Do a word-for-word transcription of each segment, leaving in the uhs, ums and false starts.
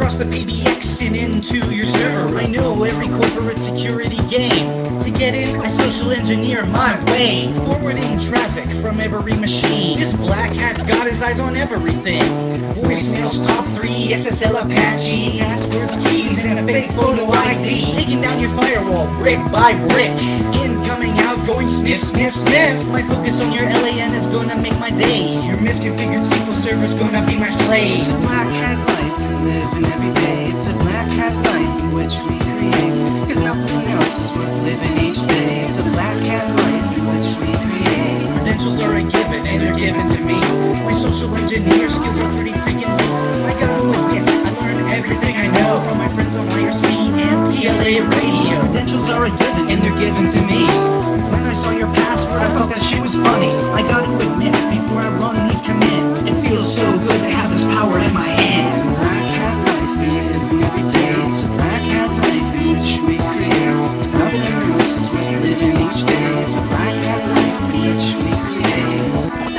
across the P B X and into your server. I know every corporate security game. To get in, I social engineer my way, forwarding traffic from every machine. This black hat's got his eyes on everything. Voicemails, P O P three, S S L Apache, passwords, keys, and a fake photo I D. Taking down your firewall brick by brick. Incoming, outgoing, sniff, sniff, sniff. My focus on your LAN is gonna make my day. Your misconfigured S Q L server's gonna be my slave. It's a black hat life we live in every day. It's a black hat life in which we create. Cause nothing else is worth living each day. It's a black hat life in which we create. Credentials are a given and they're given to me. My social engineer skills are pretty freaking neat. I gotta admit, I learned everything I know from my friends on I R C and P L A radio. Credentials are a given and they're given to me. When I saw your password, I thought that shit was funny. I gotta admit, before I run these commands, it feels so good to have this power in my hands. It's a black hat life we live in every day. It's a black hat life in which we create. Cause nothing else is worth living each day. It's a black hat life in which we create.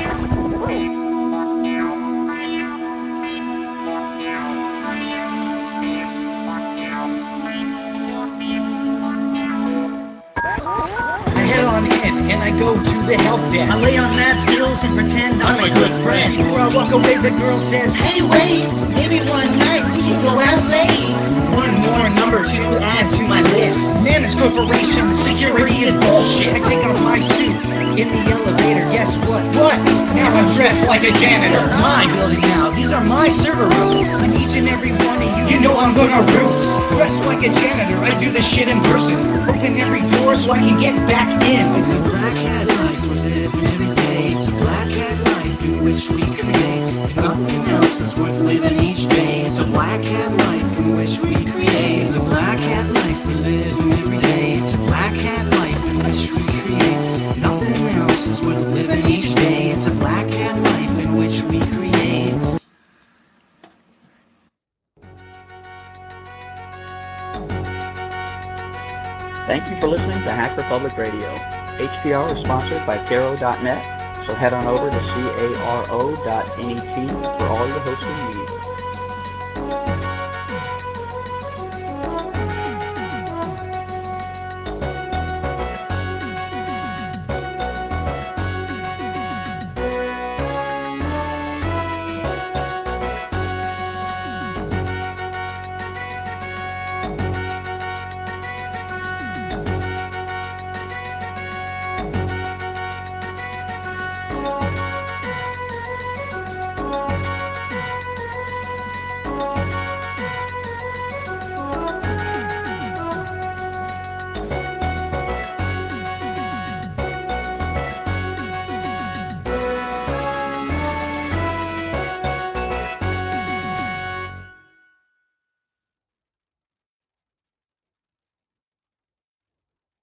I head on in and I go to the help desk. I lay on mad skills and pretend I'm a good friend. Before I walk away, the girl says, hey wait, maybe one night we can go out late. One more number to add to my list. Manus Corporation, security is bullshit. I take off my suit in the elevator. Guess what? What? Now I'm dressed like a janitor. This is my building now. These are my server rooms. And each and every one of you, you know I'm gonna root. Dressed like a janitor, I do this shit in person. Open every door so I can get back in. It's a black hat life we live in every day. It's a black hat life in which we create. Cause nothing else is worth living each day. It's a black hat life in which we create. It's a black hat life we live in every day. It's a black hat life in which we create. Nothing else is worth living each day. It's a black hat life in which we create. Thank you for listening to Hacker Public Radio. H P R is sponsored by Caro dot net, so head on over to caro dot net for all your hosting needs.